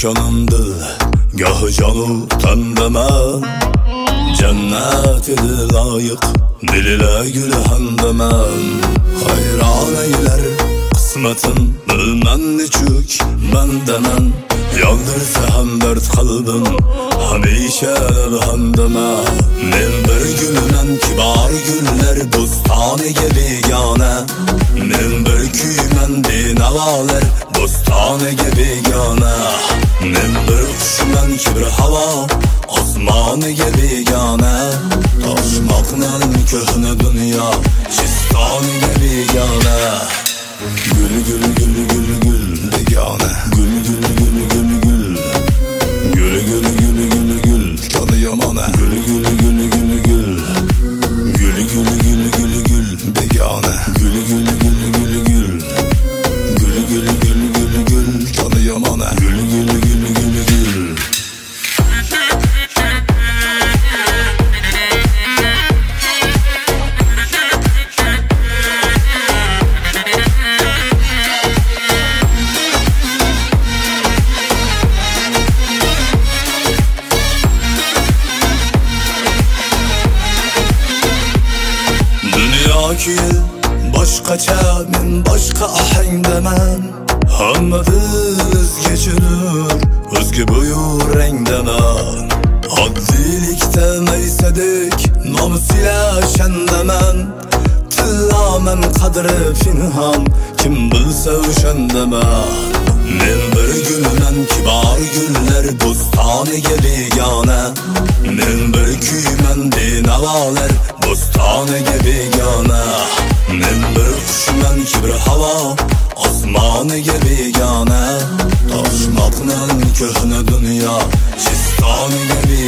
canım dil, gahı canı tandaman. Cennet idi layık, dilile gülhandaman. Hayran eyler kısmetin, bilmen niçük bendemen. Yaldırsa hem dert kalbim, hemişe elhamdeme. Men bir gülünen kibar güller, dostane gibi yana. Men bir küymen dinavaler, dostane gibi yana. Men bir kuşmen kibir hava, osmanı gibi yana. Taşmakla köhne dünya, çistane gibi yana. Gül gül gül gül gül begane, gül gül gül gül gül. Gül gül gül gül gül, canı yamana. Gül gül gül gül gül. Gül gül gül gül gül begane, gül gül gül gül gül. Gül gül gül gül gül, canı yamana. Gül gül gül gül gül. Ki başkaça, men başka ahengdemen. Hammamiz geçinir, özge buyur rengdemen. Addilikte neysedik, namusila şendemen. Tillamem kadri pinhan, kim bilse üşendemen. Men bir gülünen kibar güller, dostane gibi yana. Men bir küymen dinavaler, dostane gibi yana. Men bir kuşmen kibir hava, osmanı gibi yana. Taşmakla köhne dünya, çistane gibi